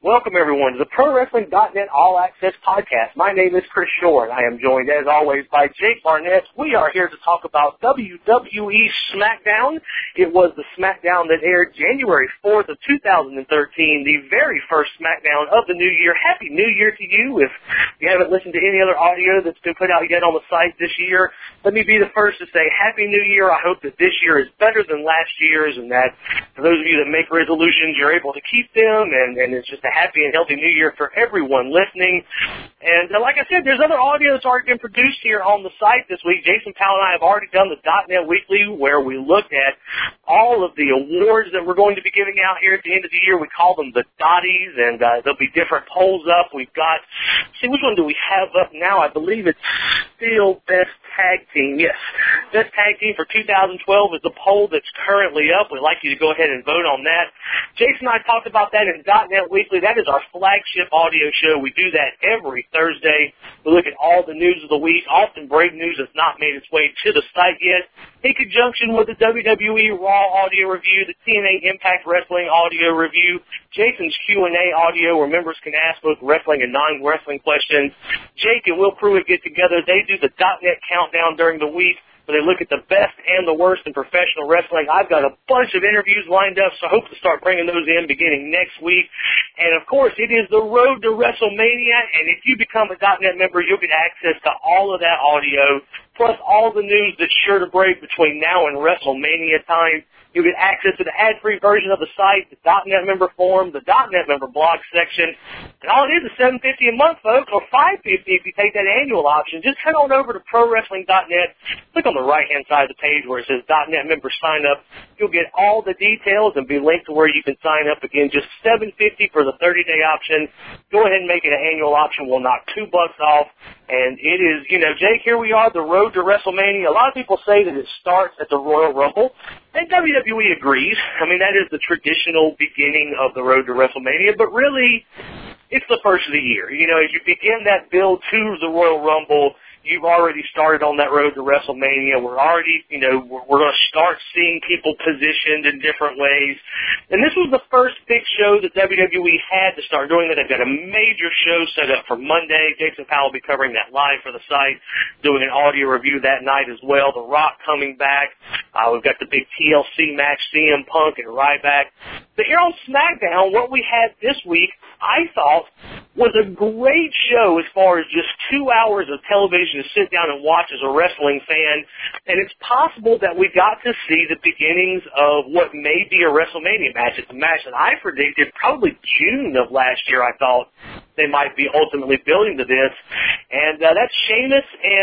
Welcome, everyone, to the ProWrestling.net All Access Podcast. My name is Chris Shore, and I am joined, as always, by Jake Barnett. We are here to talk about WWE SmackDown. It was the SmackDown that aired January 4th of 2013, the very first SmackDown of the new year. Happy New Year to you. If you haven't listened to any other audio that's been put out yet on the site this year, let me be the first to say Happy New Year. I hope that this year is better than last year's, and that for those of you that make resolutions, you're able to keep them, and it's just a happy and healthy new year for everyone listening. And like I said, there's other audio that's already been produced here on the site this week. Jason Powell and I have already done the .NET Weekly, where we looked at all of the awards that we're going to be giving out here at the end of the year. We call them the Dotties, and there'll be different polls up. We've got, see, which one do we have up now? I believe it's still Best Tag Team. Yes, Best Tag Team for 2012 is the poll that's currently up. We'd like you to go ahead and vote on that. Jason and I talked about that in .NET Weekly. That is our flagship audio show. We do that every Thursday. We look at all the news of the week, often breaking news that's not made its way to the site yet, in conjunction with the WWE Raw audio review, the TNA Impact Wrestling audio review, Jason's Q&A audio where members can ask both wrestling and non-wrestling questions. Jake and Will Pruitt get together. They do the .NET Countdown during the week, where they look at the best and the worst in professional wrestling. I've got a bunch of interviews lined up, so I hope to start bringing those in beginning next week. And, of course, it is the road to WrestleMania, and if you become a .NET member, you'll get access to all of that audio, plus all the news that's sure to break between now and WrestleMania time. You'll get access to the ad-free version of the site, the .NET member forum, the .NET member blog section. And all it is $7.50 a month, folks, or $5.50 if you take that annual option. Just head on over to ProWrestling.net. Click on the right-hand side of the page where it says .NET member sign up. You'll get all the details and be linked to where you can sign up. Again, just $7.50 for the 30-day option. Go ahead and make it an annual option. We'll knock $2 off. And it is, you know, Jake, here we are, the road to WrestleMania. A lot of people say that it starts at the Royal Rumble, and WWE agrees. I mean, that is the traditional beginning of the road to WrestleMania, but really, it's the first of the year. You know, as you begin that build to the Royal Rumble, you've already started on that road to WrestleMania. We're already, you know, we're going to start seeing people positioned in different ways. And this was the first big show that WWE had to start doing that. They've got a major show set up for Monday. Jason Powell will be covering that live for the site, doing an audio review that night as well. The Rock coming back. We've got the big TLC match, CM Punk and Ryback. But here on SmackDown, what we had this week, I thought, was a great show as far as just 2 hours of television to sit down and watch as a wrestling fan. And it's possible that we got to see the beginnings of what may be a WrestleMania match. It's a match that I predicted probably June of last year. I thought they might be ultimately building to this. And that's Sheamus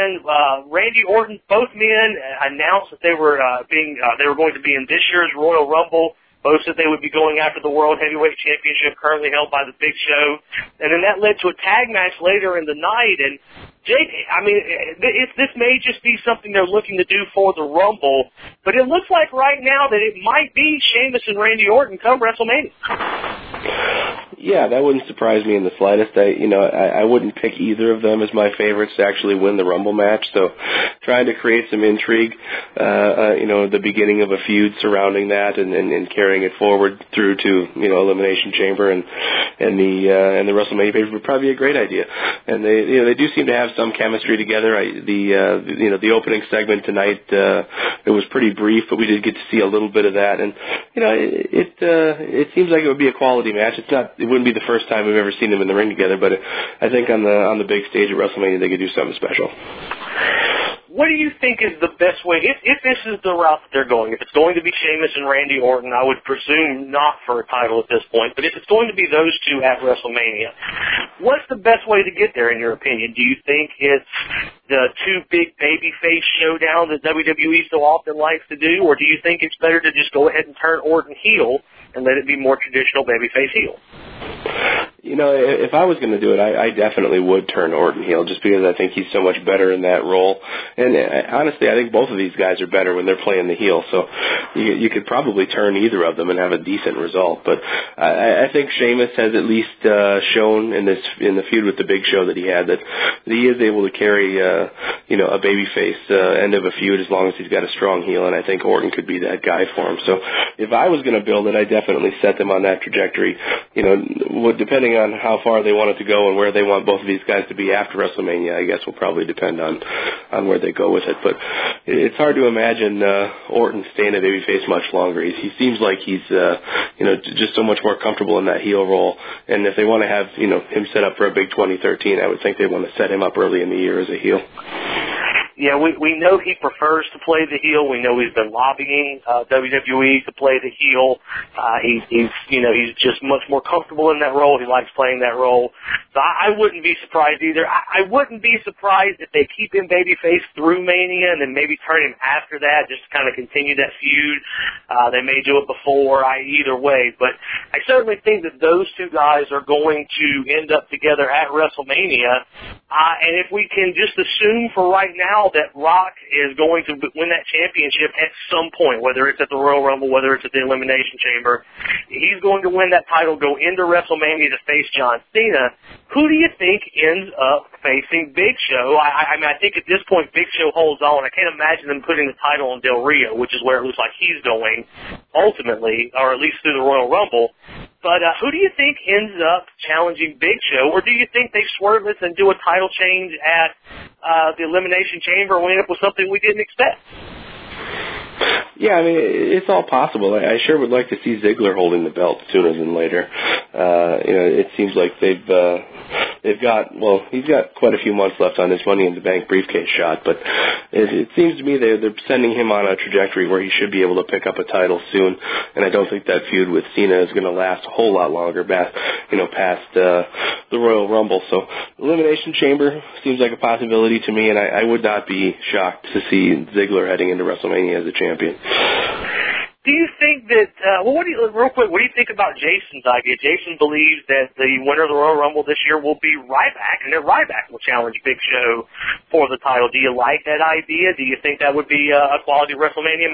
and Randy Orton. Both men announced that they were going to be in this year's Royal Rumble. Both said they would be going after the World Heavyweight Championship currently held by the Big Show. And then that led to a tag match later in the night. And, Jake, I mean, this may just be something they're looking to do for the Rumble, but it looks like right now that it might be Sheamus and Randy Orton come WrestleMania. Yeah, that wouldn't surprise me in the slightest. I wouldn't pick either of them as my favorites to actually win the Rumble match. So trying to create some intrigue, the beginning of a feud surrounding that and carrying it forward through to, Elimination Chamber and the WrestleMania page would probably be a great idea. And they do seem to have some chemistry together. The opening segment tonight, it was pretty brief, but we did get to see a little bit of that. And, it seems like it would be a quality match. It wouldn't be the first time we've ever seen them in the ring together, but I think on the big stage at WrestleMania they could do something special. What do you think is the best way, if this is the route that they're going, if it's going to be Sheamus and Randy Orton, I would presume not for a title at this point, but if it's going to be those two at WrestleMania, what's the best way to get there in your opinion? Do you think it's the two big babyface showdown that WWE so often likes to do, or do you think it's better to just go ahead and turn Orton heel and let it be more traditional babyface heel? If I was going to do it, I definitely would turn Orton heel just because I think he's so much better in that role. And honestly, I think both of these guys are better when they're playing the heel. So you could probably turn either of them and have a decent result. But I think Sheamus has at least shown in the feud with the Big Show that he had that he is able to carry a babyface end of a feud as long as he's got a strong heel. And I think Orton could be that guy for him. So if I was going to build it, I definitely set them on that trajectory. Depending depending on how far they want it to go and where they want both of these guys to be after WrestleMania, I guess will probably depend on where they go with it. But it's hard to imagine Orton staying a babyface much longer. He seems like he's just so much more comfortable in that heel role. And if they want to have him set up for a big 2013, I would think they want to set him up early in the year as a heel. Yeah, we know he prefers to play the heel. We know he's been lobbying WWE to play the heel. He's just much more comfortable in that role. He likes playing that role. So I wouldn't be surprised either. I wouldn't be surprised if they keep him babyface through Mania and then maybe turn him after that just to kind of continue that feud. They may do it before, either way. But I certainly think that those two guys are going to end up together at WrestleMania. And if we can just assume for right now that Rock is going to win that championship at some point, whether it's at the Royal Rumble, whether it's at the Elimination Chamber, he's going to win that title, go into WrestleMania to face John Cena. Who do you think ends up facing Big Show? I mean, I think at this point Big Show holds on. I can't imagine them putting the title on Del Rio, which is where it looks like he's going ultimately, or at least through the Royal Rumble. But who do you think ends up challenging Big Show? Or do you think they swerve this and do a title change at the Elimination Chamber and we end up with something we didn't expect? Yeah, I mean, it's all possible. I sure would like to see Ziggler holding the belt sooner than later. It seems like he's got quite a few months left on his Money in the Bank briefcase shot, but it seems to me they're sending him on a trajectory where he should be able to pick up a title soon, and I don't think that feud with Cena is going to last a whole lot longer past the Royal Rumble. So Elimination Chamber seems like a possibility to me, and I would not be shocked to see Ziggler heading into WrestleMania as a champion. Do you think that, what do you think about Jason's idea? Jason believes that the winner of the Royal Rumble this year will be Ryback, and that Ryback will challenge Big Show for the title. Do you like that idea? Do you think that would be a quality WrestleMania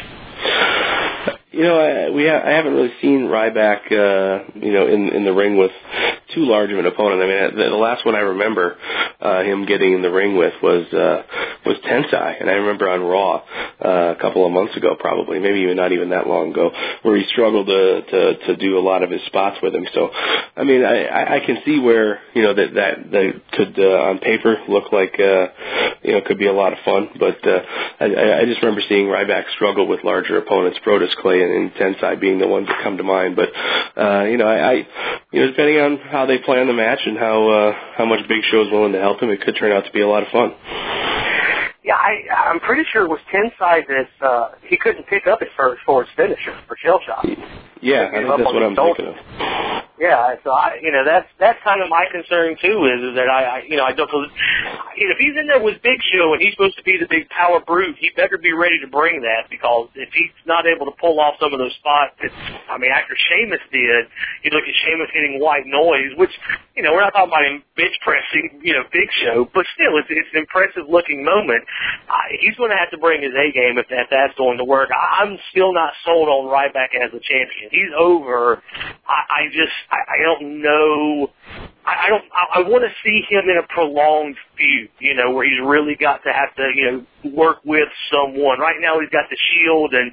match? I haven't really seen Ryback, in the ring with too large of an opponent. I mean, the last one I remember him getting in the ring with was Tensai, and I remember on Raw a couple of months ago, probably, maybe even not even that long ago, where he struggled to do a lot of his spots with him. So, I mean, I can see where that could on paper look like could be a lot of fun, but I just remember seeing Ryback struggle with larger opponents, Brodus Clay and Tensai being the ones that come to mind. But depending on how they plan the match and how much Big Show is willing to help him, it could turn out to be a lot of fun. Yeah, I'm pretty sure it was Tensai that he couldn't pick up at first for his finisher, for Shell Shock. Yeah, I think that's what I'm thinking of. Yeah, so that's kind of my concern too. Is that I don't. If he's in there with Big Show and he's supposed to be the big power brute, he better be ready to bring that, because if he's not able to pull off some of those spots, after Sheamus did, you look at Sheamus hitting white noise, which we're not talking about him bench pressing Big Show, but still it's an impressive looking moment. He's going to have to bring his A game if that's going to work. I'm still not sold on Ryback as a champion. He's over. I don't know. I want to see him in a prolonged feud, where he's really got to have to, work with someone. Right now he's got the Shield and,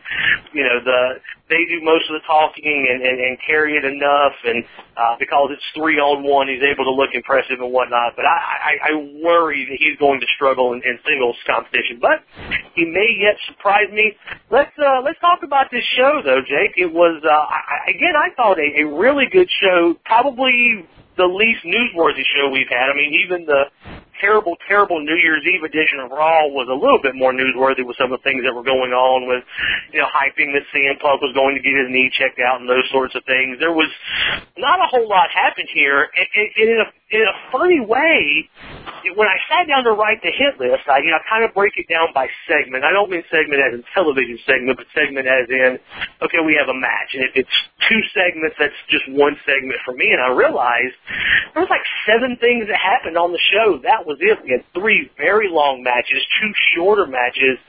they do most of the talking and carry it enough, and because it's 3-on-1, he's able to look impressive and whatnot. But I worry that he's going to struggle in singles competition. But he may yet surprise me. Let's talk about this show, though, Jake. It was, I thought a really good show, probably the least newsworthy show we've had. I mean, even the terrible New Year's Eve edition of Raw was a little bit more newsworthy with some of the things that were going on with, hyping that CM Punk was going to get his knee checked out and those sorts of things. There was not a whole lot happened here. And in a funny way, when I sat down to write the hit list, I kind of break it down by segment. I don't mean segment as in television segment, but segment as in, okay, we have a match. And if it's 2 segments, that's just 1 segment for me. And I realized there was like 7 things that happened on the show. That was it. We had 3 very long matches, 2 shorter matches.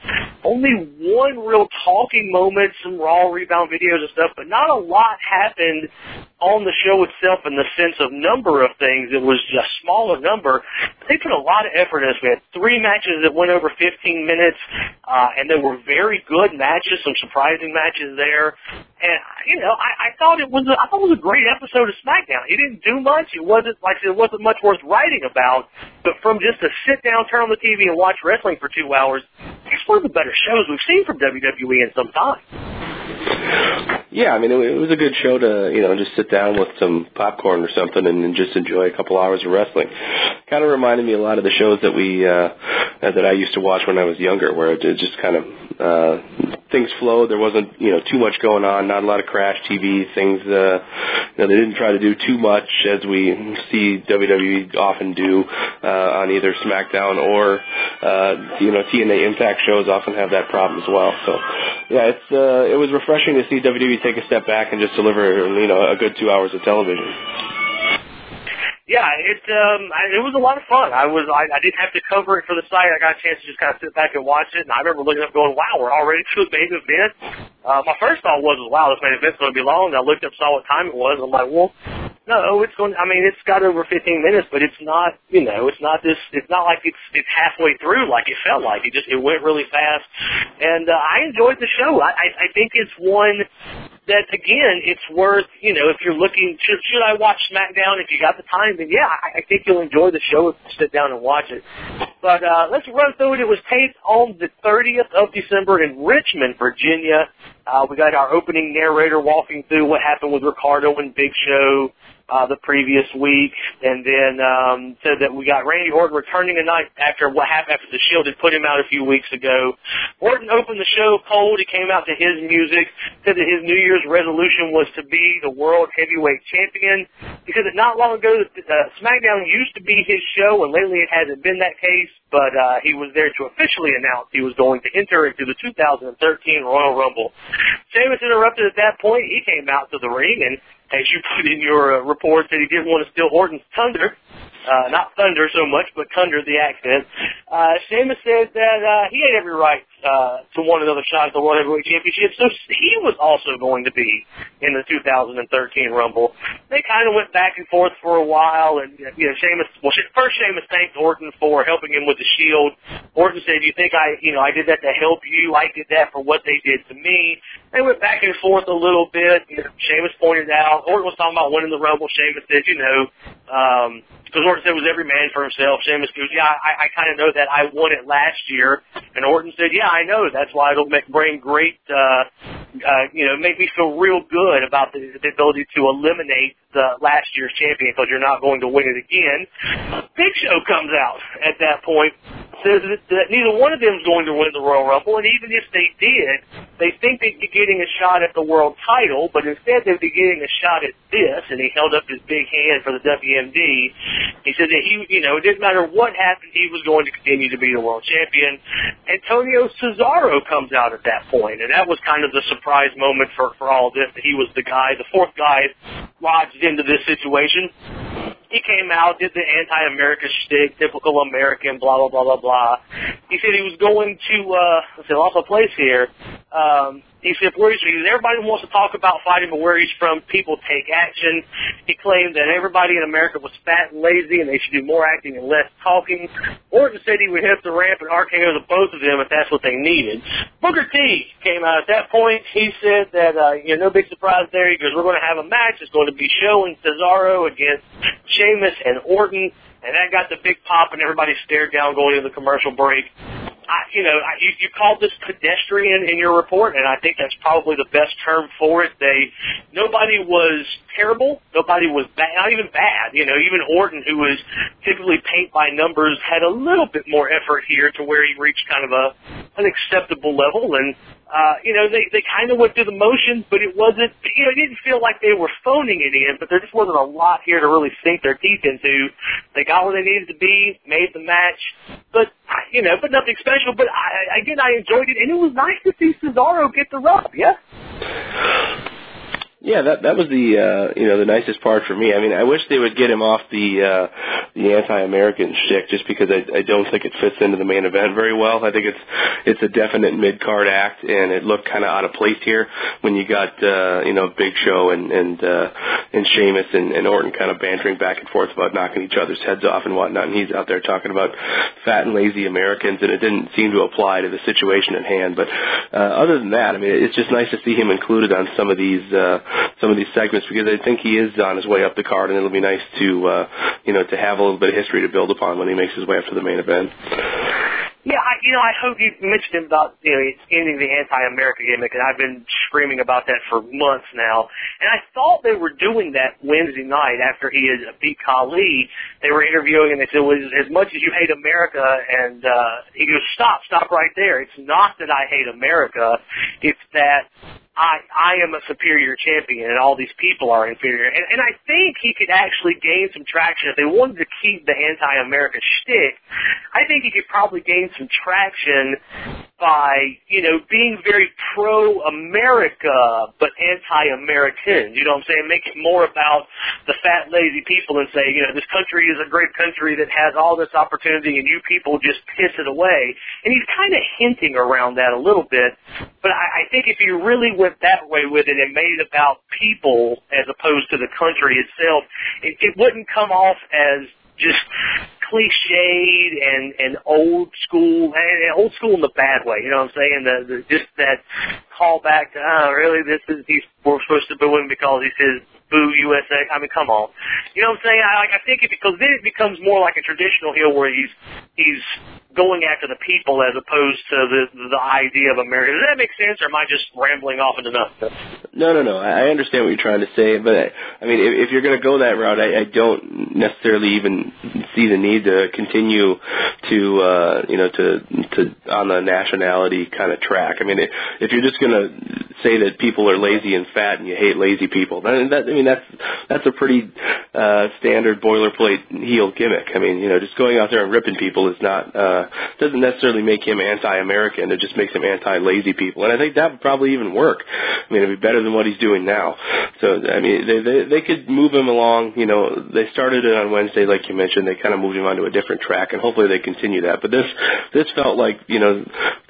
only one real talking moment, some Raw rebound videos and stuff, but not a lot happened on the show itself in the sense of number of things. It was a smaller number. They put a lot of effort in this. We had 3 matches that went over 15 minutes, and they were very good matches, some surprising matches there. And, you know, I thought it was a great episode of SmackDown. It didn't do much. It wasn't much worth writing about, but from just to sit down, turn on the TV, and watch wrestling for 2 hours, it's one of the better shows we've seen from WWE in some time. Yeah, I mean, it was a good show to, you know, just sit down with some popcorn or something and just enjoy a couple hours of wrestling. Kind of reminded me a lot of the shows that that I used to watch when I was younger, where it just kind of things flowed. There wasn't, you know, too much going on, not a lot of crash TV things. You know, they didn't try to do too much, as we see WWE often do on either SmackDown or, you know, TNA Impact shows often have that problem as well. So, yeah, it was refreshing to see WWE take a step back and just deliver, you know, a good 2 hours of television. Yeah, it was a lot of fun. I didn't have to cover it for the site. I got a chance to just kind of sit back and watch it, and I remember looking up going, wow, we're already to the main event. My first thought was, wow, this main event's going to be long, and I looked up, saw what time it was, and I'm like, well, no, it's got over 15 minutes, but it's not, you know, it's not like it's halfway through like it felt like. It went really fast, and I enjoyed the show. I think it's one that, again, it's worth, you know, if you're looking, should I watch SmackDown? If you got the time, then yeah, I think you'll enjoy the show if you sit down and watch it. But let's run through it. It was taped on the 30th of December in Richmond, Virginia. We got our opening narrator walking through what happened with Ricardo and Big Show the previous week, and then said that we got Randy Orton returning tonight after what happened after the Shield had put him out a few weeks ago. Orton opened the show cold. He came out to his music, said that his New Year's resolution was to be the World Heavyweight Champion, because not long ago SmackDown used to be his show, and lately it hasn't been that case, but he was there to officially announce he was going to enter into the 2013 Royal Rumble. Sheamus interrupted at that point. He came out to the ring, and as you put in your report, that he didn't want to steal Orton's thunder. Not thunder so much, but thunder, the accent. Sheamus said that he had every right to want another shot at the World Heavyweight Championship, so he was also going to be in the 2013 Rumble. They kind of went back and forth for a while, and, you know, first Sheamus thanked Orton for helping him with the Shield. Orton said, you think I did that to help you? I did that for what they did to me. They went back and forth a little bit. You know, Sheamus pointed out, Orton was talking about winning the Rumble. Sheamus said, you know, because Orton said it was every man for himself. Sheamus goes, yeah, I kind of know that. I won it last year. And Orton said, yeah, I know. That's why it'll bring great, make me feel real good about the ability to eliminate the last year's champion, because you're not going to win it again. Big Show comes out at that point, says that neither one of them is going to win the Royal Rumble, and even if they did, they think they'd be getting a shot at the world title, but instead they'd be getting a shot at this, and he held up his big hand for the WMD. He said that it didn't matter what happened, he was going to continue to be the world champion. Antonio Cesaro comes out at that point, and that was kind of the surprise moment for all of this, that he was the guy, the fourth guy lodged into this situation. He came out, did the anti-America shtick, typical American, blah, blah, blah, blah, blah. He said he was going to, lost my place here. He said, everybody wants to talk about fighting, but where he's from, people take action. He claimed that everybody in America was fat and lazy, and they should do more acting and less talking. Orton said he would hit the ramp and RKO to both of them if that's what they needed. Booker T came out at that point. He said that, no big surprise there. He goes, we're going to have a match. It's going to be Show and Cesaro against Sheamus and Orton. And that got the big pop, and everybody stared down going into the commercial break. You called this pedestrian in your report, and I think that's probably the best term for it. Nobody was terrible. Nobody was bad, not even bad. Even Orton, who was typically paint by numbers, had a little bit more effort here to where he reached kind of an acceptable level. And, they kind of went through the motions, but it wasn't, it didn't feel like they were phoning it in, but there just wasn't a lot here to really sink their teeth into. They got where they needed to be, made the match, but nothing special. But I enjoyed it, and it was nice to see Cesaro get the rub, yeah? Yeah, that was the the nicest part for me. I mean, I wish they would get him off the anti-American shtick, just because I don't think it fits into the main event very well. I think it's a definite mid-card act, and it looked kind of out of place here when you got Big Show and Sheamus and Orton kind of bantering back and forth about knocking each other's heads off and whatnot, and he's out there talking about fat and lazy Americans, and it didn't seem to apply to the situation at hand. But other than that, I mean, it's just nice to see him included on some of these segments, because I think he is on his way up the card, and it'll be nice to to have a little bit of history to build upon when he makes his way up to the main event. Yeah, I hope you mentioned about ending the anti-America gimmick, and I've been screaming about that for months now. And I thought they were doing that Wednesday night after he had beat Khali. They were interviewing, and they said, well, as much as you hate America, and he goes, stop right there. It's not that I hate America. It's that I am a superior champion, and all these people are inferior. And I think he could actually gain some traction. If they wanted to keep the anti-America shtick, I think he could probably gain some traction by, being very pro-America, but anti-American. You know what I'm saying? Make it more about the fat, lazy people and say, this country is a great country that has all this opportunity, and you people just piss it away. And he's kind of hinting around that a little bit. But I think if you really went that way with it and made it about people as opposed to the country itself, it wouldn't come off as just cliched and old school in the bad way. You know what I'm saying? Just that callback to, really, we're supposed to boo him because he says boo USA. I mean, come on. You know what I'm saying? I think because then it becomes more like a traditional heel where he's going after the people as opposed to the idea of America. Does that make sense, or am I just rambling off into nothing? No. I understand what you're trying to say, but I mean, if you're going to go that route, I don't necessarily even see the need to continue to on the nationality kind of track. I mean, if you're just going to say that people are lazy and fat and you hate lazy people, that's a pretty standard boilerplate heel gimmick. I mean, just going out there and ripping people is not doesn't necessarily make him anti-American. It just makes him anti-lazy people, and I think that would probably even work. I mean, it'd be better than what he's doing now. So, I mean, they could move him along. They started it on Wednesday, like you mentioned. They kind of moved him onto a different track, and hopefully they continue that. But this felt like even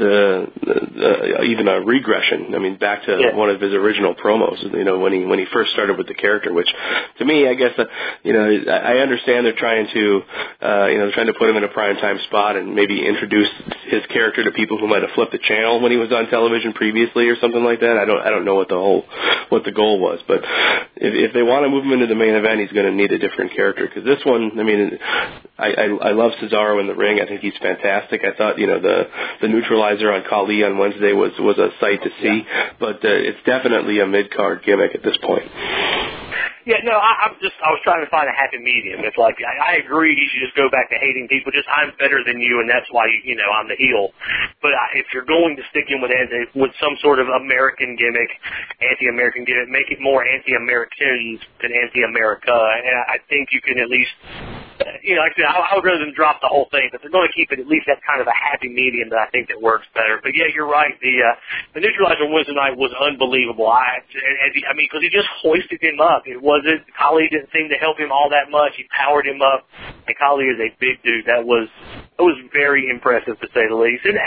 a regression. I mean, back to one of his original promos. When he first started with the character, which to me, I guess, I understand they're trying to put him in a prime time spot and maybe introduce his character to people who might have flipped the channel when he was on television previously or something like that. I don't know what the goal was, but if they want to move him into the main event, he's going to need a different character, because this one, I mean, I love Cesaro in the ring. I think he's fantastic. I thought the neutralizer on Khali on Wednesday was a sight to see, but it's definitely a mid-card gimmick at this point. Yeah, no, I was trying to find a happy medium. It's like, I agree he should just go back to hating people, just I'm better than you, and that's why, I'm the heel. But if you're going to stick him with some sort of American gimmick, anti-American gimmick, make it more anti-Americans than anti-America, and I think you can at least, like I said, I would rather than drop the whole thing, but they're going to keep it at least that kind of a happy medium that I think that works better. But yeah, you're right, the neutralizer Wednesday night was unbelievable. Because he just hoisted him up. Khali didn't seem to help him all that much. He powered him up, and Khali is a big dude. That was very impressive, to say the least. And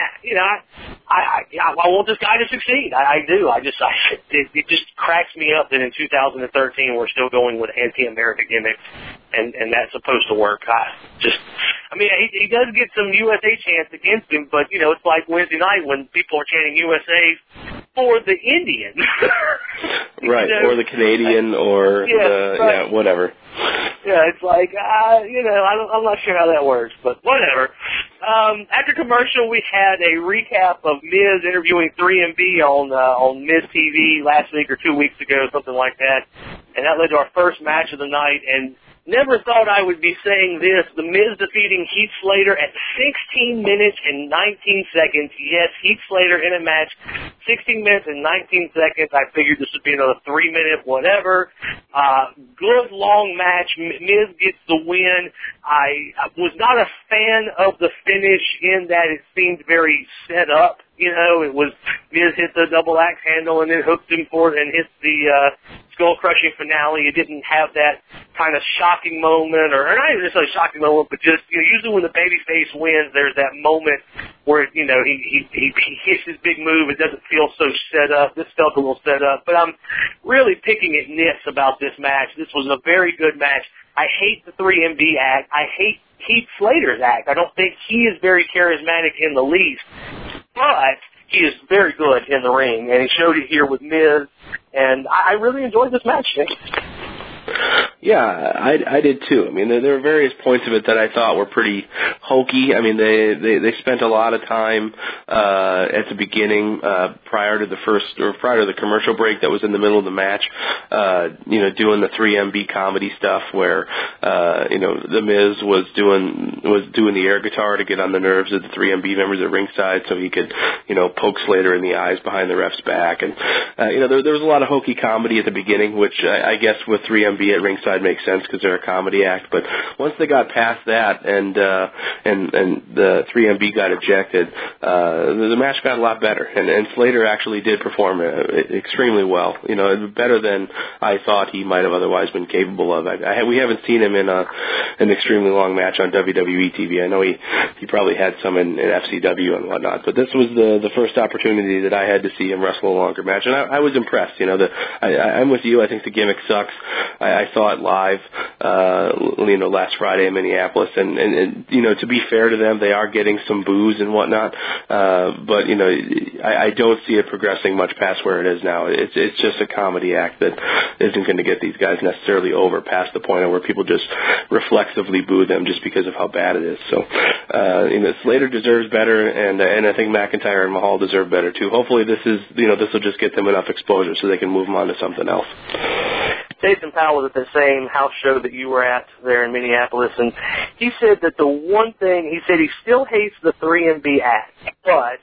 I want this guy to succeed. I do. It just cracks me up that in 2013 we're still going with anti-America gimmicks, and that's supposed to work. He does get some USA chants against him, but it's like Wednesday night when people are chanting USA for the Indian. Right, or the Canadian, or whatever. Yeah, it's like, I'm not sure how that works, but whatever. After commercial, we had a recap of Miz interviewing 3MB on Miz TV last week or 2 weeks ago, something like that. And that led to our first match of the night, and never thought I would be saying this. The Miz defeating Heath Slater at 16 minutes and 19 seconds. Yes, Heath Slater in a match, 16 minutes and 19 seconds. I figured this would be another 3-minute whatever. Good long match. Miz gets the win. I was not a fan of the finish in that it seemed very set up. You know, it was Miz hit the double axe handle and then hooked him for it and hit the skull-crushing finale. It didn't have that kind of shocking moment, or not even necessarily shocking moment, but just, you know, usually when the babyface wins, there's that moment where, you know, he hits his big move. It doesn't feel so set up. This felt a little set up. But I'm really picking at nits about this match. This was a very good match. I hate the 3MB act. I hate Heath Slater's act. I don't think he is very charismatic in the least, but he is very good in the ring, and he showed it here with Miz, and I really enjoyed this match, Nick. Yeah, I did too. I mean, there were various points of it that I thought were pretty hokey. I mean, they spent a lot of time at the beginning, prior to the commercial break that was in the middle of the match, you know, doing the 3MB comedy stuff where you know, the Miz was doing the air guitar to get on the nerves of the 3MB members at ringside so he could, you know, poke Slater in the eyes behind the ref's back, and you know, there was a lot of hokey comedy at the beginning, which I guess with 3MB at ringside makes sense because they're a comedy act. But once they got past that and the 3MB got ejected, the match got a lot better, and Slater actually did perform extremely well. You know, better than I thought he might have otherwise been capable of. We haven't seen him in an extremely long match on WWE TV. I know he probably had some in FCW and whatnot, but this was the first opportunity that I had to see him wrestle a longer match, and I was impressed. You know, I'm with you. I think the gimmick sucks. I saw it live, you know, last Friday in Minneapolis, and you know, to be fair to them, they are getting some boos and whatnot, but you know, I don't see it progressing much past where it is now. It's just a comedy act that isn't going to get these guys necessarily over past the point where people just reflexively boo them just because of how bad it is. So, you know, Slater deserves better, and I think McIntyre and Mahal deserve better too. Hopefully, this will just get them enough exposure so they can move them on to something else. Jason Powell was at the same house show that you were at there in Minneapolis, and he said that the one thing, he said he still hates the 3MB act, but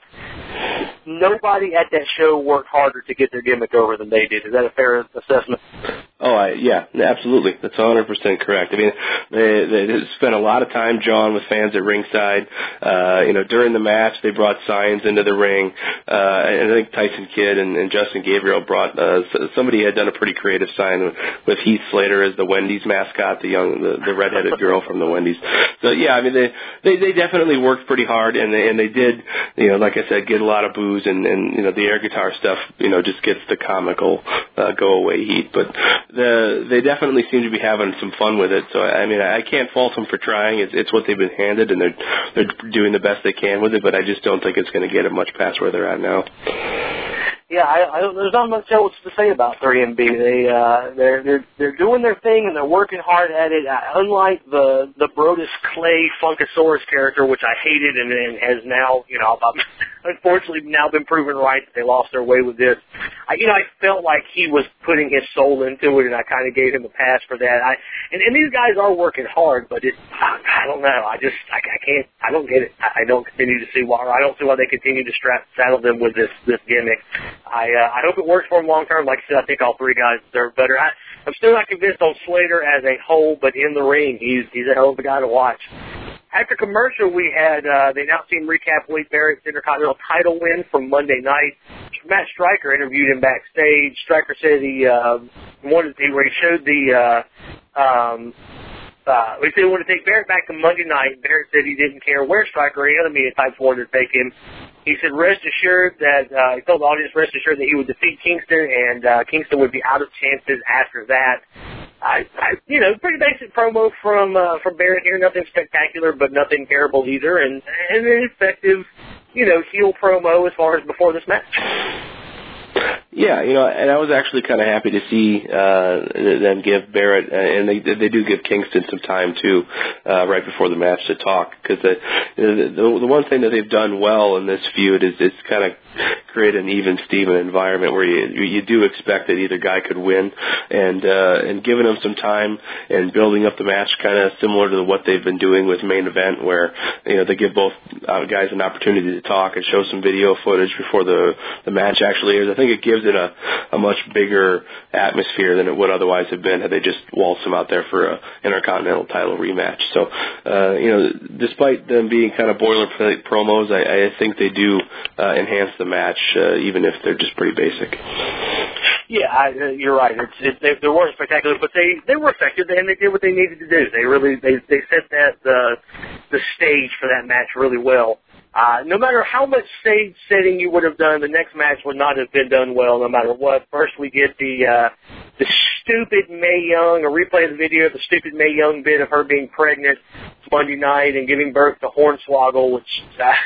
nobody at that show worked harder to get their gimmick over than they did. Is that a fair assessment? Oh, yeah, absolutely. That's 100% correct. I mean, they spent a lot of time, John, with fans at ringside. You know, during the match, they brought signs into the ring. And I think Tyson Kidd and Justin Gabriel brought, somebody had done a pretty creative sign with Heath Slater as the Wendy's mascot, the redheaded girl from the Wendy's. So, yeah, I mean, they definitely worked pretty hard, and they did, you know, like I said, get a lot of boos, and you know, the air guitar stuff, you know, just gets the comical go-away heat. But they definitely seem to be having some fun with it. So, I mean, I can't fault them for trying. It's what they've been handed, and they're doing the best they can with it, but I just don't think it's going to get them much past where they're at now. Yeah, there's not much else to say about 3MB. They're doing their thing and they're working hard at it. Unlike the Brodus Clay Funkasaurus character, which I hated and has now, you know, unfortunately now been proven right that they lost their way with this. I felt like he was putting his soul into it, and I kind of gave him a pass for that. And these guys are working hard, but I don't know. I can't. I don't get it. I don't continue to see why. I don't see why they continue to saddle them with this gimmick. I hope it works for them long term. Like I said, I think all three guys deserve better. I'm still not convinced on Slater as a whole, but in the ring, he's a hell of a guy to watch. After commercial, we had the announce team recap Wade Barrett's Intercontinental title win from Monday night. Matt Stryker interviewed him backstage. Stryker said he showed the he said he wanted to take Barrett back to Monday night. Barrett said he didn't care where Stryker or any other media types wanted to take him. He said, rest assured that, he told the audience, rest assured that he would defeat Kingston, and Kingston would be out of chances after that. Pretty basic promo from Barrett here. Nothing spectacular, but nothing terrible either. And an effective, heel promo as far as before this match. Yeah, and I was actually kind of happy to see them give Barrett, and they do give Kingston some time too, right before the match to talk, because the one thing that they've done well in this feud is kind of create an even-steven environment where you do expect that either guy could win, and giving them some time and building up the match, kind of similar to what they've been doing with Main Event, where they give both guys an opportunity to talk and show some video footage before the match actually airs. I think it gives it a much bigger atmosphere than it would otherwise have been had they just waltzed them out there for a Intercontinental title rematch. So, despite them being kind of boilerplate promos, I think they do enhance the match, even if they're just pretty basic. Yeah, you're right. They weren't spectacular, but they were effective, and they did what they needed to do. They set the stage for that match really well. No matter how much stage setting you would have done, the next match would not have been done well, no matter what. First, we get the stupid Mae Young, a replay of the video of the stupid Mae Young bit of her being pregnant Monday night and giving birth to Hornswoggle, which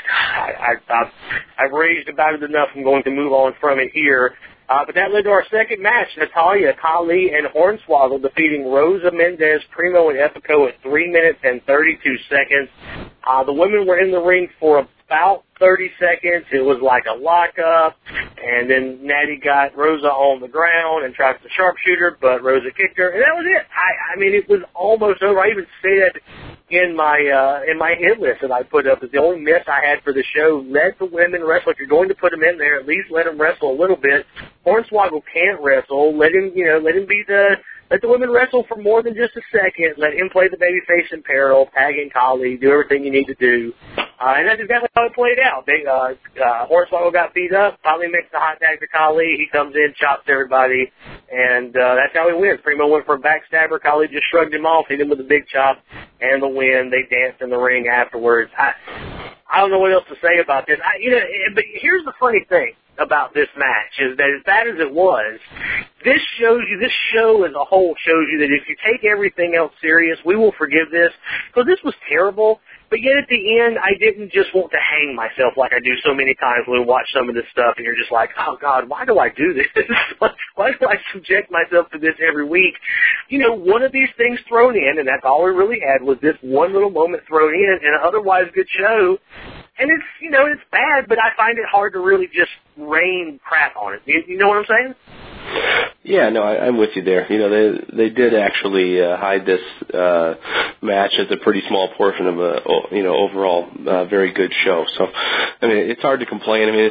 I've raged about it enough. I'm going to move on from it here. But that led to our second match, Natalya, Khali, and Hornswoggle defeating Rosa Mendez, Primo, and Epico at 3 minutes and 32 seconds. The women were in the ring for about 30 seconds. It was like a lockup, and then Natty got Rosa on the ground and tried to sharpshooter, but Rosa kicked her, and that was it. I mean, it was almost over. I even said in my hit list that I put up that the only miss I had for the show, let the women wrestle. If you're going to put them in there, at least let them wrestle a little bit. Hornswoggle can't wrestle. Let him be let the women wrestle for more than just a second. Let him play the babyface in peril, tag in Khali, do everything you need to do. And that's exactly how it played out. Hornswoggle got beat up. Khali makes the hot tag to Khali. He comes in, chops everybody, and that's how he wins. Primo went for a backstabber. Khali just shrugged him off, hit him with a big chop, and the win. They danced in the ring afterwards. I don't know what else to say about this. But here's the funny thing about this match is that as bad as it was, this show as a whole shows you that if you take everything else serious, we will forgive this, because this was terrible. But yet at the end, I didn't just want to hang myself like I do so many times when we watch some of this stuff, and you're just like, oh, God, why do I do this? Why do I subject myself to this every week? One of these things thrown in, and that's all we really had, was this one little moment thrown in an otherwise good show. And it's bad, but I find it hard to really just rain crap on it. You know what I'm saying? Yeah, no, I'm with you there. They did actually hide this match as a pretty small portion of a overall very good show. So, I mean, it's hard to complain. I mean,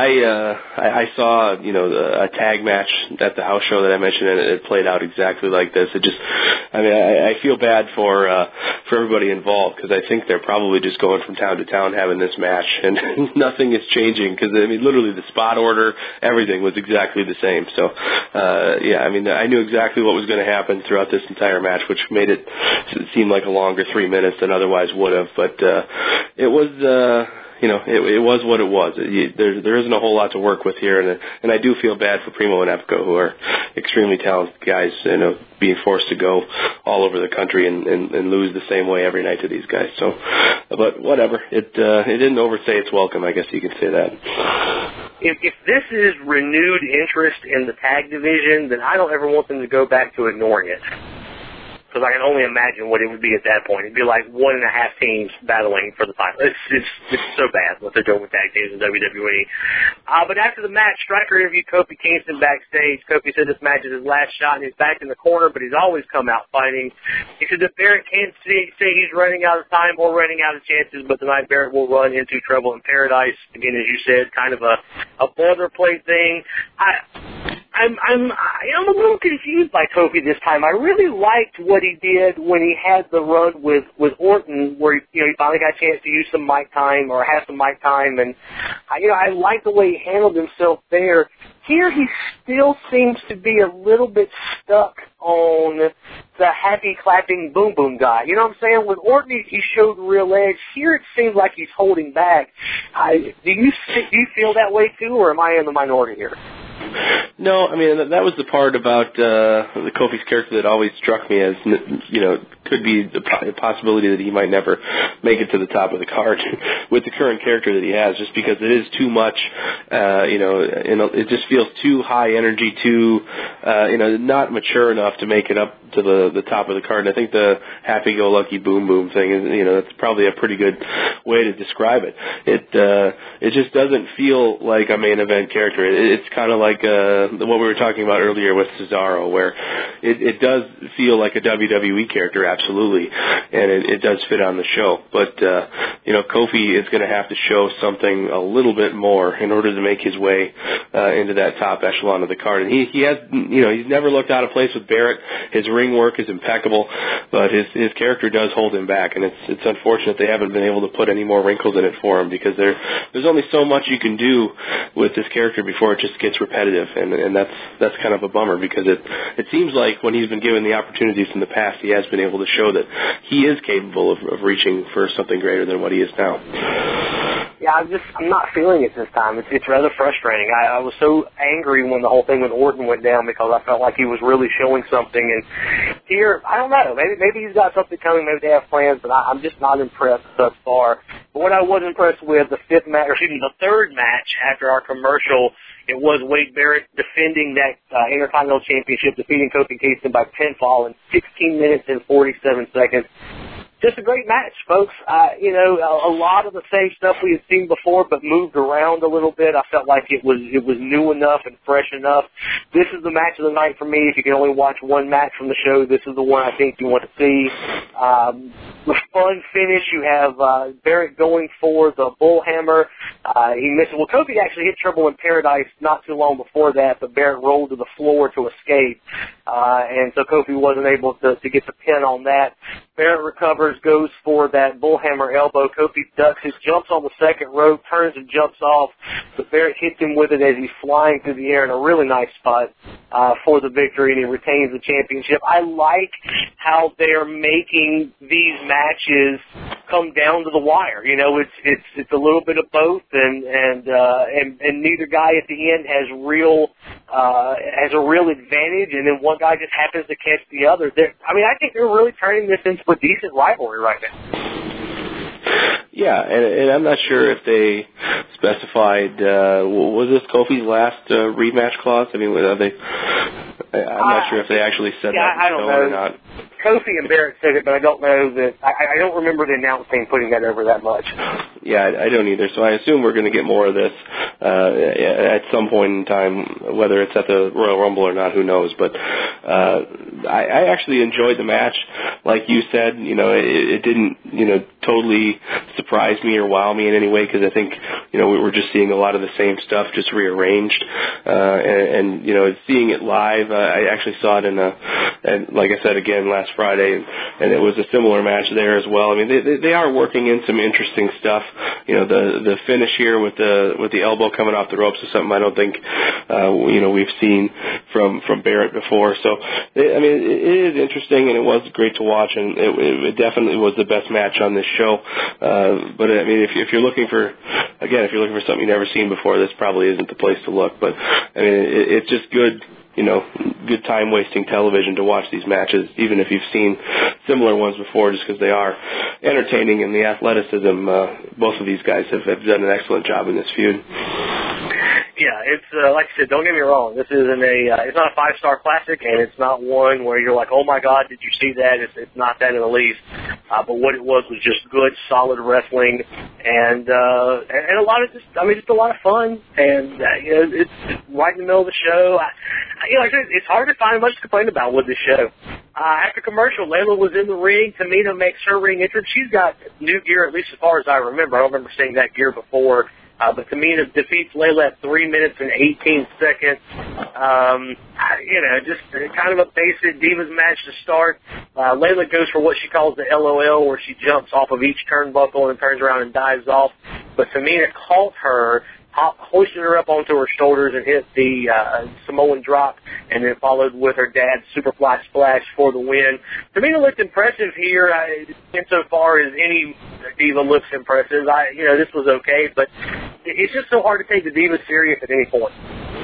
I saw a tag match at the house show that I mentioned, and it played out exactly like this. I feel bad for everybody involved, because I think they're probably just going from town to town having this match, and nothing is changing, because I mean, literally the spot order, everything was exactly the same. So. I knew exactly what was going to happen throughout this entire match, which made it seem like a longer 3 minutes than otherwise would have. But it was, it was what it was. There isn't a whole lot to work with here, and I do feel bad for Primo and Epico, who are extremely talented guys, being forced to go all over the country and lose the same way every night to these guys. So, but whatever. It didn't overstay its welcome, I guess you could say that. If this is renewed interest in the tag division, then I don't ever want them to go back to ignoring it. Because I can only imagine what it would be at that point. It'd be like 1.5 teams battling for the title. It's so bad what they're doing with tag teams in WWE. But after the match, Stryker interviewed Kofi Kingston backstage. Kofi said this match is his last shot, and he's back in the corner, but he's always come out fighting. He said that Barrett can't say he's running out of time or running out of chances, but tonight Barrett will run into trouble in paradise. Again, as you said, kind of a boilerplate thing. I'm a little confused by Kofi this time. I really liked what he did when he had the run with Orton, where he finally got a chance to use some mic time or have some mic time, and I liked the way he handled himself there. Here he still seems to be a little bit stuck on the happy clapping boom boom guy. You know what I'm saying? With Orton, he showed real edge. Here it seems like he's holding back. Do you feel that way too, or am I in the minority here? No, I mean, that was the part about the Kofi's character that always struck me as, could be the possibility that he might never make it to the top of the card with the current character that he has, just because it is too much, it just feels too high energy, too, not mature enough to make it up the top of the card. And I think the happy-go-lucky boom thing is, that's probably a pretty good way to describe it. It just doesn't feel like a main event character. It's kind of like what we were talking about earlier with Cesaro, where it does feel like a WWE character, absolutely, and it does fit on the show. But Kofi is going to have to show something a little bit more in order to make his way into that top echelon of the card. And he has, he's never looked out of place with Barrett. His ring work is impeccable, but his character does hold him back, and it's unfortunate they haven't been able to put any more wrinkles in it for him, because there's only so much you can do with this character before it just gets repetitive, and that's kind of a bummer, because it seems like when he's been given the opportunities in the past, he has been able to show that he is capable of reaching for something greater than what he is now. Yeah, I'm not feeling it this time. It's rather frustrating. I was so angry when the whole thing with Orton went down, because I felt like he was really showing something. And here, I don't know. Maybe he's got something coming. Maybe they have plans, but I'm just not impressed thus far. But what I was impressed with, the third match after our commercial, it was Wade Barrett defending that Intercontinental Championship, defeating Kofi Kingston by pinfall in 16 minutes and 47 seconds. Just a great match, folks. A lot of the same stuff we had seen before, but moved around a little bit. I felt like it was new enough and fresh enough. This is the match of the night for me. If you can only watch one match from the show, this is the one I think you want to see. The fun finish, you have Barrett going for the bullhammer. He missed it. Well, Kofi actually hit Trouble in Paradise not too long before that, but Barrett rolled to the floor to escape. And so Kofi wasn't able to get the pin on that. Barrett recovers, goes for that bullhammer elbow. Kofi ducks it, jumps on the second rope, turns and jumps off. But Barrett hits him with it as he's flying through the air in a really nice spot for the victory, and he retains the championship. I like how they're making these matches come down to the wire. It's a little bit of both, and neither guy at the end has a real advantage, and then one guy just happens to catch the other. I think they're really turning this into a decent rivalry right now. Yeah, and I'm not sure if they specified, was this Kofi's last rematch clause? I'm not sure if they actually said that in stone or not. Kofi and Barrett said it, but I don't know that. I don't remember the announce team putting that over that much. Yeah, I don't either. So I assume we're going to get more of this at some point in time, whether it's at the Royal Rumble or not, who knows. But I actually enjoyed the match. Like you said, it didn't, totally surprise me or wow me in any way, because I think, we were just seeing a lot of the same stuff, just rearranged. And seeing it live, I actually saw it and like I said again last Friday, and it was a similar match there as well. They are working in some interesting stuff. The finish here with the elbow coming off the ropes is something I don't think we've seen from Barrett before. So it is interesting, and it was great to watch, and it definitely was the best match on this show. But if you're looking for something you've never seen before, this probably isn't the place to look. But it's just good. Good time-wasting television to watch these matches, even if you've seen similar ones before, just because they are entertaining, and the athleticism, both of these guys have done an excellent job in this feud. Yeah, it's like I said, don't get me wrong. This isn't it's not a 5-star classic, and it's not one where you're like, oh my God, did you see that? It's not that in the least. But what it was just good, solid wrestling, and a lot of just a lot of fun, and it's right in the middle of the show. It's hard to find much to complain about with this show. After commercial, Layla was in the ring. Tamina makes her ring entrance. She's got new gear, at least as far as I remember. I don't remember seeing that gear before. But Tamina defeats Layla at 3 minutes and 18 seconds. Just kind of a basic Divas match to start. Layla goes for what she calls the LOL, where she jumps off of each turnbuckle and turns around and dives off. But Tamina caught her, hoisted her up onto her shoulders and hit the Samoan drop, and then followed with her dad's Superfly Splash for the win. Tamina looked impressive here, insofar as any diva looks impressive. This was okay, but it's just so hard to take the diva serious at any point.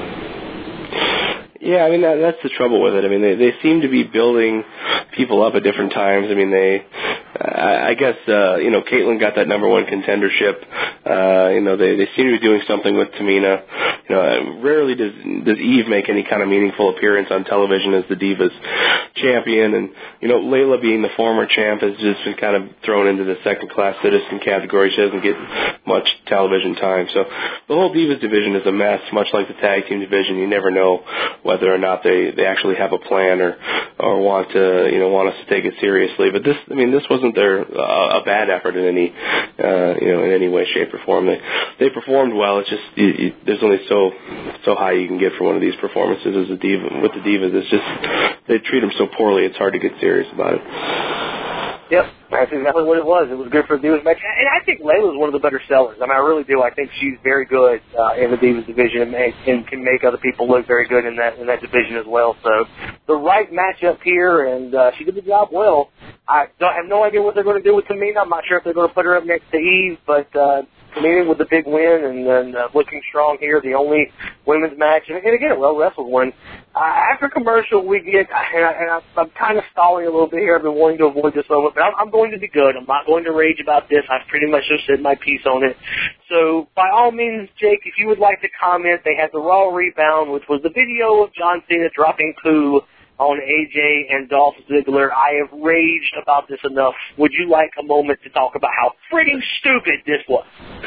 Yeah, that's the trouble with it. They seem to be building people up at different times. They I guess, Caitlin got that number one contendership. They seem to be doing something with Tamina. Rarely does Eve make any kind of meaningful appearance on television as the Divas champion. And, Layla being the former champ has just been kind of thrown into the second-class citizen category. She doesn't get much television time. So the whole Divas division is a mess, much like the tag team division. You never know whether or not they actually have a plan or want us to take it seriously. But this wasn't a bad effort in any way, shape, or form. They performed well. It's just there's only so high you can get for one of these performances as a diva. With the Divas, it's just they treat them so poorly. It's hard to get serious about it. Yep, that's exactly what it was. It was good for the Divas match. And I think Layla's one of the better sellers. I really do. I think she's very good in the Divas division and can make other people look very good in that division as well. So the right matchup here, and she did the job well. I have no idea what they're going to do with Tamina. I'm not sure if they're going to put her up next to Eve, but Tamina with the big win and then looking strong here, the only women's match. And again, a well-wrestled one. After commercial, we get, and I'm kind of stalling a little bit here. I've been wanting to avoid this moment, but I'm going to be good. I'm not going to rage about this. I've pretty much just said my piece on it. So, by all means, Jake, if you would like to comment, they had the Raw Rebound, which was the video of John Cena dropping poo on AJ and Dolph Ziggler. I have raged about this enough. Would you like a moment to talk about how freaking stupid this was?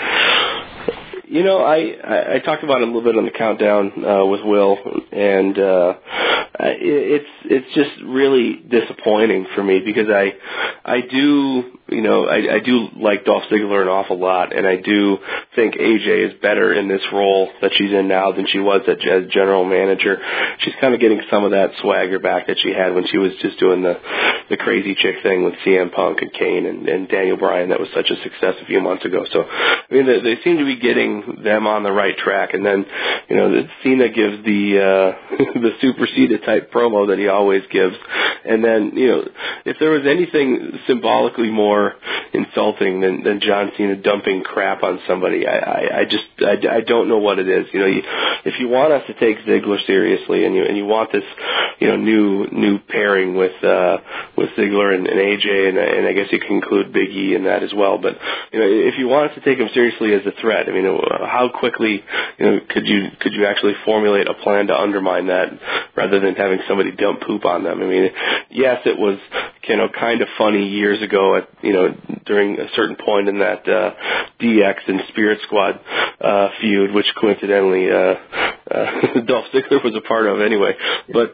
I talked about it a little bit on the countdown with Will, and it's just really disappointing for me because I do like Dolph Ziggler an awful lot, and I do think AJ is better in this role that she's in now than she was as general manager. She's kind of getting some of that swagger back that she had when she was just doing the crazy chick thing with CM Punk and Kane and Daniel Bryan that was such a success a few months ago. So, they seem to be getting them on the right track, and then, Cena gives the superseded type promo that he always gives, and then, if there was anything symbolically more insulting than John Cena dumping crap on somebody, I don't know what it is. If you want us to take Ziggler seriously, and you want this, new pairing with Ziggler and AJ, and I guess you can include Big E in that as well. But if you want us to take him seriously as a threat, how quickly could you actually formulate a plan to undermine that rather than having somebody dump poop on them? Yes, it was kind of funny years ago during a certain point in that DX and Spirit Squad feud, which coincidentally Dolph Ziggler was a part of anyway. But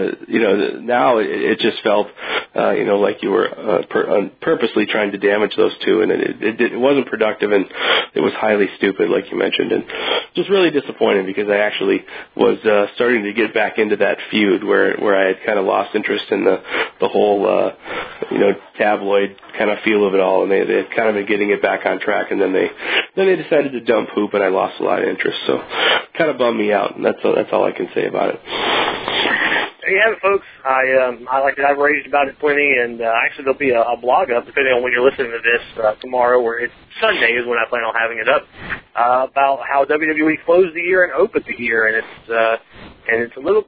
now it just felt like you were purposely trying to damage those two, and it wasn't productive, and it was highly stupid, like you mentioned, and just really disappointing because I actually was starting to get back into that feud where I had kind of lost interest in the whole tabloid kind of feel of it all, and they had kind of been getting it back on track, and then they decided to dump poop, and I lost a lot of interest, so kind of bummed me out, and that's all I can say about it. There you have it, folks. I've raged about it plenty, and actually there'll be a blog up, depending on when you're listening to this, tomorrow, where it's Sunday is when I plan on having it up, about how WWE closed the year and opened the year, and it's a little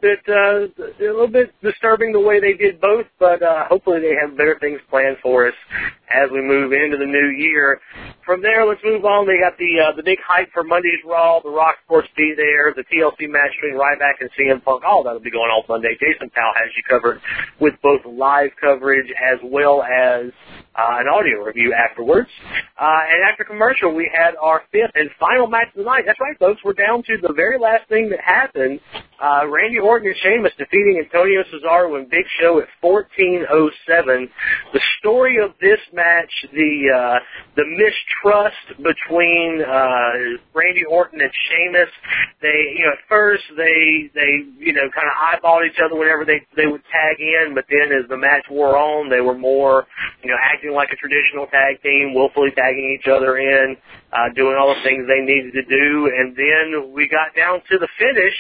bit disturbing the way they did both, but hopefully they have better things planned for us as we move into the new year. From there, let's move on. They got the big hype for Monday's Raw. The Rock Sports be there. The TLC match between Ryback and CM Punk. All that'll be going on Monday. Jason Powell has you covered with both live coverage as well as an audio review afterwards. And after commercial, we had our fifth and final match of the night. That's right, folks. We're down to the very last thing that happened. Randy Orton and Sheamus defeating Antonio Cesaro and Big Show at 14:07. The story of this match, the mistrust between Randy Orton and Sheamus. They, at first they kind of eyeballed each other whenever they would tag in, but then as the match wore on, they were more, acting like a traditional tag team, willfully tagging each other in, doing all the things they needed to do, and then we got down to the finish,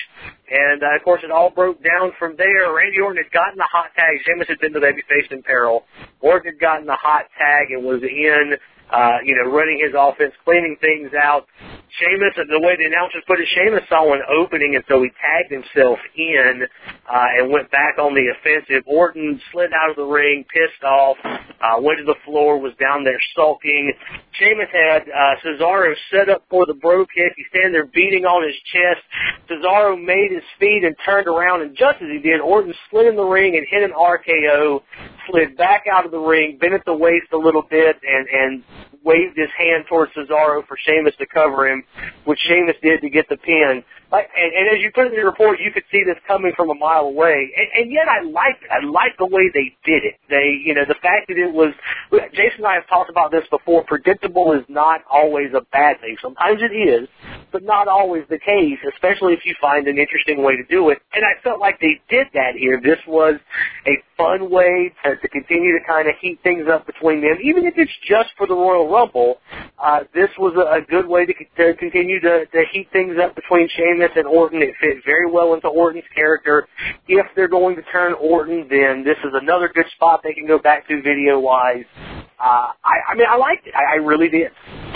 And, of course, it all broke down from there. Randy Orton had gotten the hot tag. Sheamus had been the babyface in peril. Orton had gotten the hot tag and was in, running his offense, cleaning things out. Sheamus, the way the announcers put it, Sheamus saw an opening, and so he tagged himself in and went back on the offensive. Orton slid out of the ring, pissed off, went to the floor, was down there sulking. Sheamus had Cesaro set up for the bro kick. He's standing there beating on his chest. Cesaro made his feet and turned around, and just as he did, Orton slid in the ring and hit an RKO, slid back out of the ring, bent at the waist a little bit, and waved his hand towards Cesaro for Sheamus to cover him, which Sheamus did to get the pin. And as you put it in the report, you could see this coming from a mile away. And yet I liked it. I liked the way they did it. The fact that it was, Jason and I have talked about this before, predictable is not always a bad thing. Sometimes it is, but not always the case, especially if you find an interesting way to do it. And I felt like they did that here. This was a fun way to continue to kind of heat things up between them, even if it's just for the Royal Rumble. This was a good way to continue to heat things up between Sheamus and Orton. It fit very well into Orton's character. If they're going to turn Orton, then this is another good spot they can go back to video-wise. I liked it. I really did.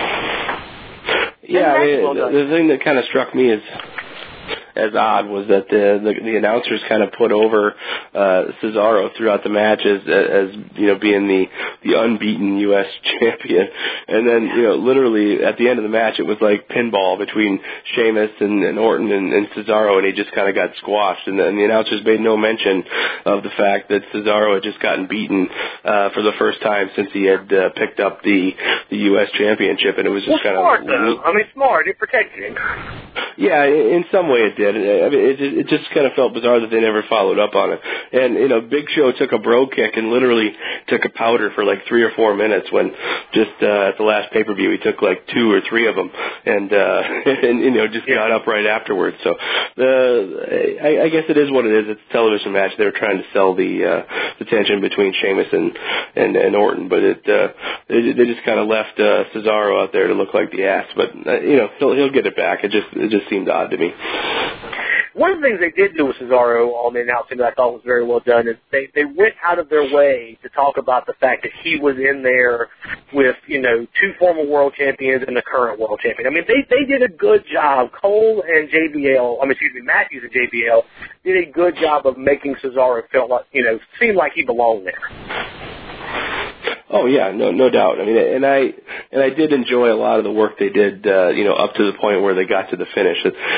Yeah, the thing that kind of struck me as odd was that the announcers kind of put over Cesaro throughout the match as being the unbeaten U.S. champion, and then literally at the end of the match it was like pinball between Sheamus and Orton and Cesaro, and he just kind of got squashed, and the announcers made no mention of the fact that Cesaro had just gotten beaten for the first time since he had picked up the U.S. championship, and it was just smart, though. Smart. It protected him. Yeah, in some way it did. I mean, it just kind of felt bizarre that they never followed up on it. And Big Show took a bro kick and literally took a powder for like 3 or 4 minutes when just at the last pay-per-view he took like 2 or 3 of them and just got up right afterwards. So I guess it is what it is. It's a television match. They were trying to sell the tension between Sheamus and Orton, but they just kind of left Cesaro out there to look like the ass. But he'll get it back. It just seemed odd to me. One of the things they did do with Cesaro on the announcement that I thought was very well done is they went out of their way to talk about the fact that he was in there with, 2 former world champions and the current world champion. I mean, they did a good job. Cole and Matthews and JBL did a good job of making Cesaro feel like, seem like he belonged there. Oh yeah, no doubt. I mean, and I did enjoy a lot of the work they did, up to the point where they got to the finish.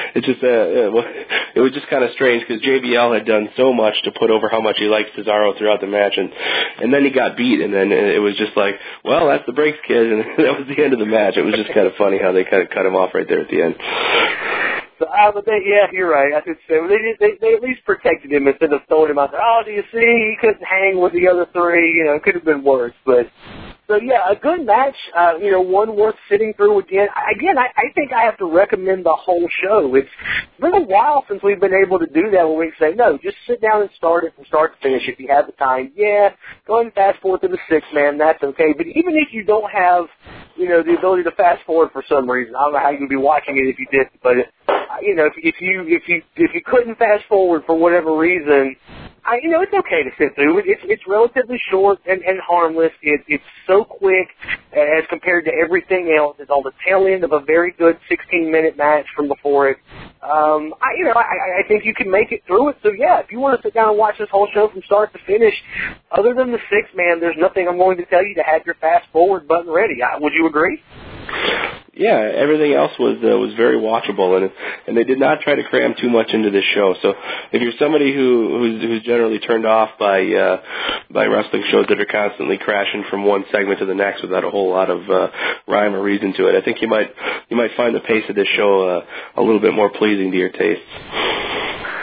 It was just kind of strange because JBL had done so much to put over how much he liked Cesaro throughout the match, and then he got beat, and then it was just like, well, that's the breaks, kid, and that was the end of the match. It was just kind of funny how they kind of cut him off right there at the end. So, you're right. I should say they at least protected him instead of throwing him out there. Oh, do you see? He couldn't hang with the other 3. It could have been worse. But so yeah, a good match. One worth sitting through again. I think I have to recommend the whole show. It's been a while since we've been able to do that where we can say, no, just sit down and start it from start to finish if you have the time. Yeah, go ahead and fast forward to the 6-man. That's okay. But even if you don't have the ability to fast forward for some reason, I don't know how you can be watching it if you didn't, but if you couldn't fast forward for whatever reason, it's okay to sit through it. It's relatively short and harmless. It's so quick as compared to everything else. It's on the tail end of a very good 16-minute match from before it. I think you can make it through it. So yeah, if you want to sit down and watch this whole show from start to finish, other than the 6-man, there's nothing I'm going to tell you to have your fast forward button ready. Would you agree? Yeah, everything else was very watchable, and they did not try to cram too much into this show. So if you're somebody who's generally turned off by wrestling shows that are constantly crashing from one segment to the next without a whole lot of rhyme or reason to it, I think you might find the pace of this show a little bit more pleasing to your tastes.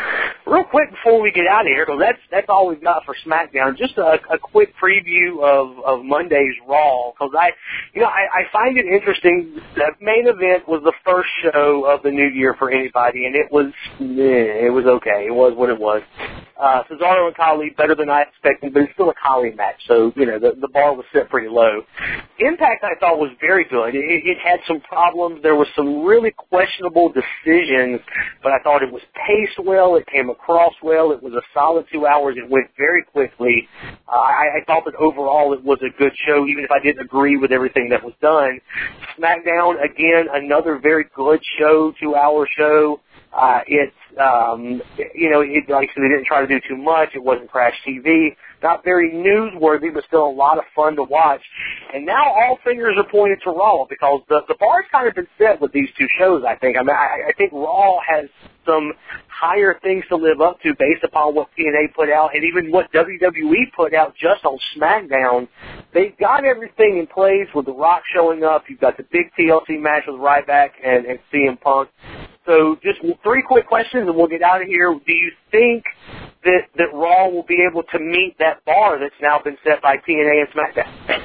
real quick before we get out of here, because that's all we've got for SmackDown, just a quick preview of Monday's Raw, because I find it interesting. The main event was the first show of the new year for anybody, and it was okay. It was what it was. Cesaro and Khali, better than I expected, but it's still a Khali match, so, the bar was set pretty low. Impact, I thought, was very good. It had some problems. There were some really questionable decisions, but I thought it was paced well. It came across well. It was a solid 2 hours. It went very quickly. I thought that overall it was a good show, even if I didn't agree with everything that was done. SmackDown, again, another very good show, 2-hour show. It's, like I said, they didn't try to do too much. It wasn't Crash TV. Not very newsworthy, but still a lot of fun to watch. And now all fingers are pointed to Raw, because the bar's kind of been set with these two shows, I think. I think Raw has some higher things to live up to based upon what TNA put out and even what WWE put out just on SmackDown. They've got everything in place with The Rock showing up. You've got the big TLC match with Ryback and CM Punk. So just 3 quick questions and we'll get out of here. Do you think that Raw will be able to meet that bar that's now been set by TNA and SmackDown?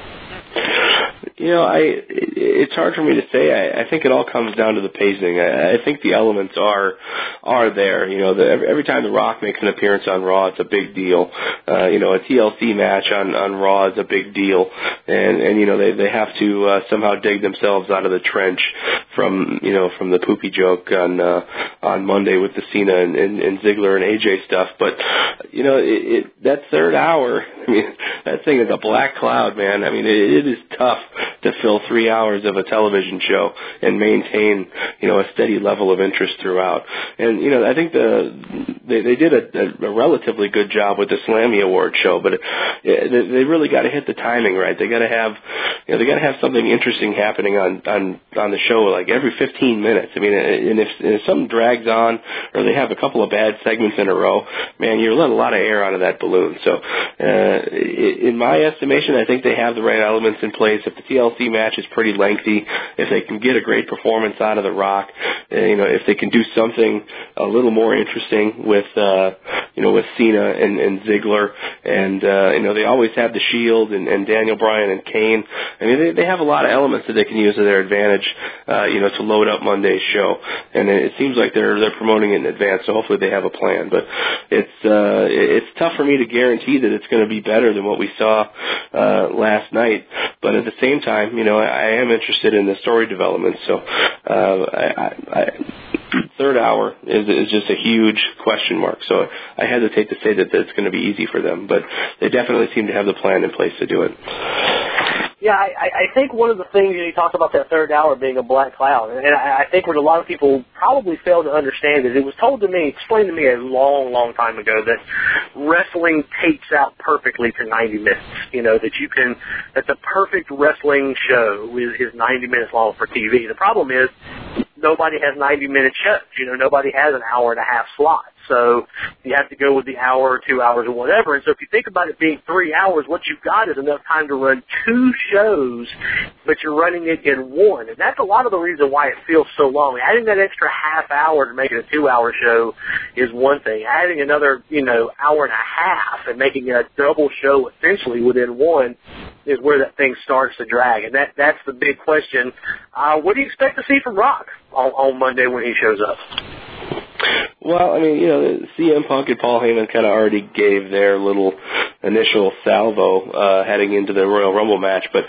It's hard for me to say. I think it all comes down to the pacing. I think the elements are there. Every time The Rock makes an appearance on Raw, it's a big deal. A TLC match on Raw is a big deal, and they have to somehow dig themselves out of the trench from the poopy joke on Monday with the Cena and Ziggler and AJ stuff. But that third hour, that thing is a black cloud, man. It is tough to fill 3 hours of a television show and maintain, a steady level of interest throughout. And, I think they did a relatively good job with the Slammy Award show, but they really got to hit the timing right. They got to have something interesting happening on the show, like every 15 minutes. And if something drags on or they have a couple of bad segments in a row, man, you're letting a lot of air out of that balloon. So, in my estimation, I think they have the right elements in place. If the TLC match is pretty lengthy, if they can get a great performance out of The Rock, if they can do something a little more interesting with Cena and Ziggler, and they always have the Shield and Daniel Bryan and Kane. They have a lot of elements that they can use to their advantage, to load up Monday's show. And it seems like they're promoting it in advance, so hopefully they have a plan. But it's tough for me to guarantee that it's going to be better than what we saw last night. But at the same time, I am interested in the story development. So third hour is just a huge question mark. So I hesitate to say that it's going to be easy for them, but they definitely seem to have the plan in place to do it. Yeah, I think one of the things you talked about that third hour being a black cloud, and I think what a lot of people probably fail to understand is it was explained to me a long, long time ago that wrestling tapes out perfectly to 90 minutes. That the perfect wrestling show is 90 minutes long for TV. The problem is nobody has 90-minute shows. Nobody has an hour and a half slot. So you have to go with the hour or 2 hours or whatever. And so if you think about it being 3 hours, what you've got is enough time to run 2 shows, but you're running it in one. And that's a lot of the reason why it feels so long. Adding that extra half hour to make it a 2-hour show is one thing. Adding another, hour and a half and making it a double show essentially within one is where that thing starts to drag. And that's the big question. What do you expect to see from Rock on Monday when he shows up? Well, CM Punk and Paul Heyman kind of already gave their little initial salvo heading into the Royal Rumble match, but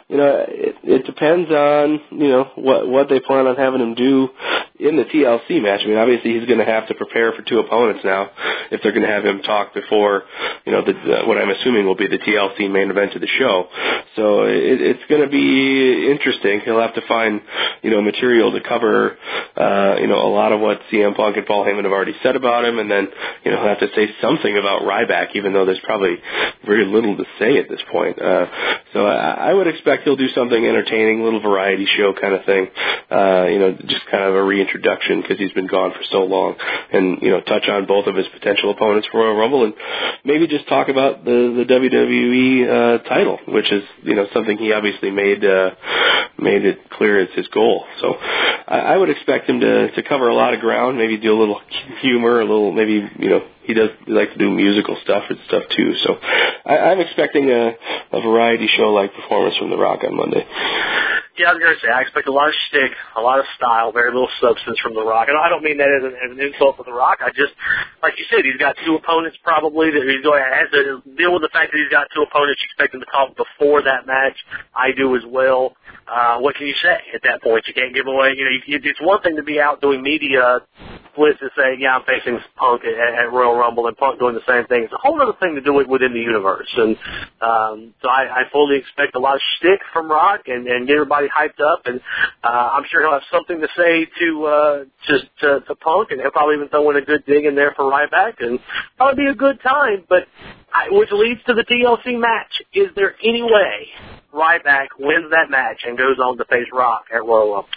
it depends on what they plan on having him do in the TLC match. Obviously he's going to have to prepare for 2 opponents now if they're going to have him talk before what I'm assuming will be the TLC main event of the show. So it's going to be interesting. He'll have to find material to cover a lot of what CM Punk and Paul Heyman have already said about him, and then he'll have to say something about Ryback, even though there's probably very little to say at this point. So I would expect he'll do something entertaining, a little variety show kind of thing, just kind of a reintroduction because he's been gone for so long, and touch on both of his potential opponents for Royal Rumble, and maybe just talk about the WWE title, which is something he obviously made it clear it's his goal. So I would expect him to cover a lot of ground, maybe do a little humor, a little maybe, he likes to do musical stuff and stuff too. So I'm expecting a variety show-like performance from The Rock on Monday. Yeah, I was going to say, I expect a lot of shtick, a lot of style, very little substance from The Rock. And I don't mean that as an insult to The Rock. I just, like you said, he's got two opponents probably that he's going to have to deal with the fact that he's got two opponents. You expect him to talk before that match. I do as well. What can you say at that point? You can't give away, it's one thing to be out doing media splits and say, yeah, I'm facing Punk at Royal Rumble and Punk doing the same thing. It's a whole other thing to do it within the universe. And so I fully expect a lot of shtick from Rock and get everybody hyped up. And I'm sure he'll have something to say to Punk, and he'll probably even throw in a good dig in there for Ryback, and probably be a good time. But which leads to the TLC match. Is there any way Ryback wins that match and goes on to face Rock at Royal Rumble?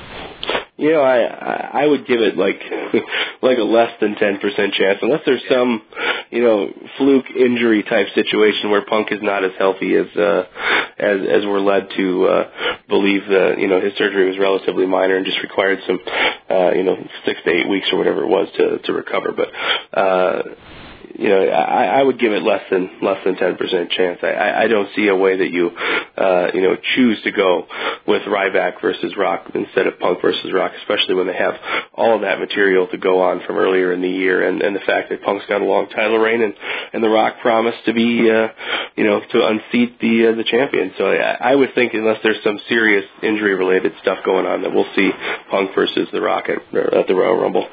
I would give it like a less than 10% chance, unless there's some, fluke injury type situation where Punk is not as healthy as we're led to believe. That his surgery was relatively minor and just required some 6 to 8 weeks or whatever it was to recover. But I would give it less than 10% chance. I don't see a way that you choose to go with Ryback versus Rock instead of Punk versus Rock, especially when they have all of that material to go on from earlier in the year, and the fact that Punk's got a long title reign and The Rock promised to be to unseat the champion. So I would think, unless there's some serious injury related stuff going on, that we'll see Punk versus The Rock at the Royal Rumble.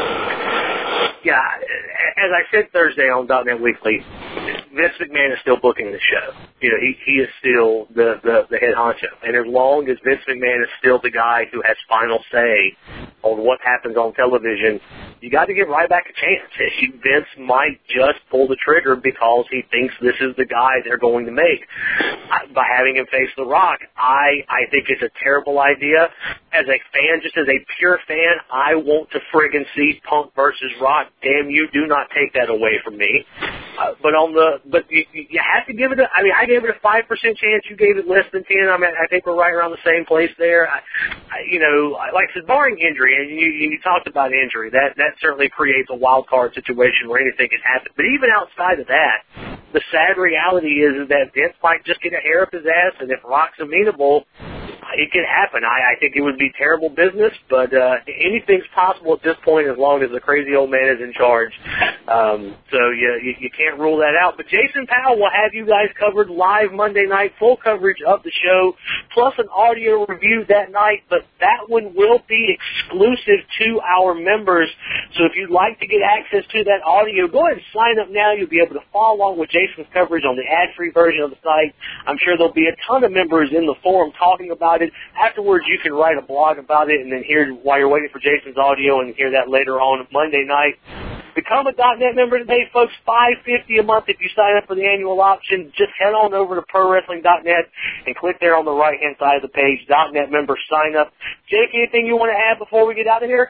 Yeah, as I said Thursday on .NET Weekly, Vince McMahon is still booking the show. He is still the head honcho. And as long as Vince McMahon is still the guy who has final say on what happens on television, you got to give Ryback a chance. Vince might just pull the trigger because he thinks this is the guy they're going to make. By having him face The Rock, I think it's a terrible idea. As a fan, just as a pure fan, I want to friggin' see Punk versus Rock. Damn you, do not take that away from me. But you have to give it I gave it a 5% chance. You gave it less than 10. I think we're right around the same place there. Like I said, barring injury, and you talked about injury, that certainly creates a wild card situation where anything can happen. But even outside of that, the sad reality is that Vince might just get a hair up his ass, and if Rock's amenable, it could happen. I think it would be terrible business, but anything's possible at this point as long as the crazy old man is in charge. So you can't rule that out. But Jason Powell will have you guys covered live Monday night, full coverage of the show, plus an audio review that night. But that one will be exclusive to our members. So if you'd like to get access to that audio, go ahead and sign up now. You'll be able to follow along with Jason's coverage on the ad-free version of the site. I'm sure there'll be a ton of members in the forum talking about it. Afterwards, you can write a blog about it and then hear while you're waiting for Jason's audio and hear that later on Monday night. Become a .NET member today, folks. $5.50 a month if you sign up for the annual option. Just head on over to ProWrestling.net and click there on the right-hand side of the page, .NET member sign up. Jake, anything you want to add before we get out of here?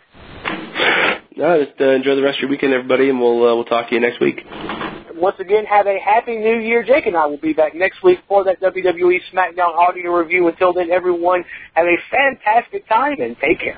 No, just enjoy the rest of your weekend, everybody, and we'll talk to you next week. Once again, have a happy new year. Jake and I will be back next week for that WWE SmackDown audio review. Until then, everyone, have a fantastic time and take care.